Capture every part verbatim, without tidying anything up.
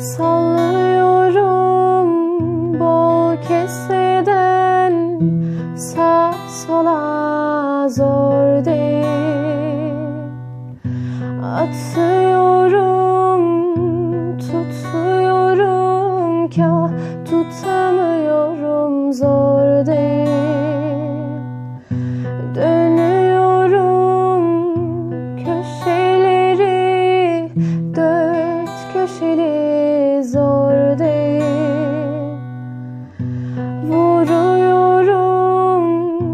Sallıyorum bol keseden, sağ sola zor değil. Atıyorum, tutuyorum, kah tutamıyorum, zor değil. Dönüyorum köşeleri, dört köşeli, zor değil. Vuruyorum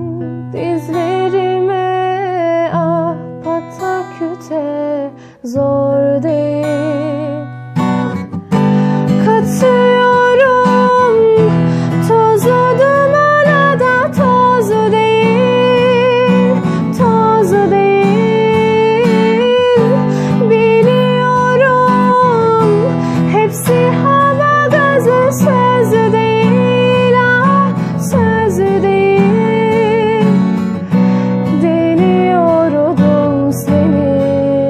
dizlerime, ah pataküte, zor değil. Katıyorum tozu dumana da, toz değil, toz değil. Biliyorum hepsi hava gazı, söz değil, ah söz değil. Deniyordum seni,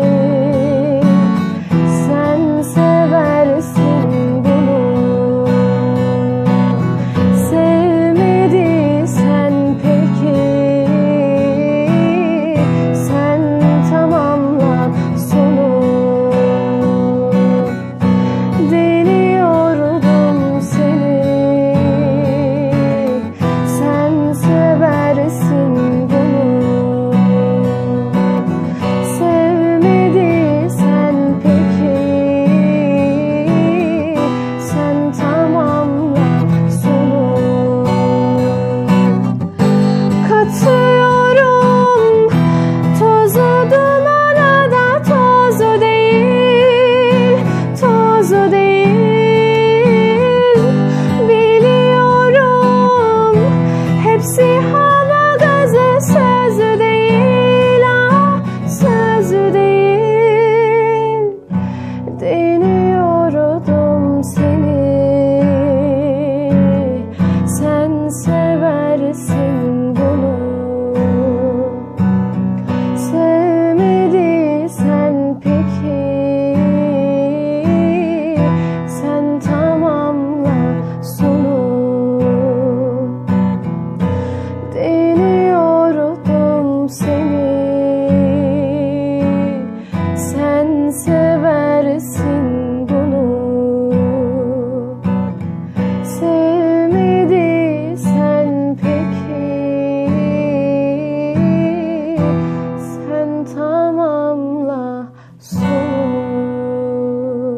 sen seversin bunu. Sevmediysen peki, sen tamamla sonu. Deniyordum seni, sen seversin bunu. Sevmediysen peki, sen tamamla sonu. Katıyorum tozu dumana da, toz değil, toz değil. Biliyorum hepsi hava gazı, söz değil, ah söz değil. Deniyordum seni, sen seversin bunu. Sevmediysen peki, sen tamamla sonu. Deniyordum seni, sen seversin.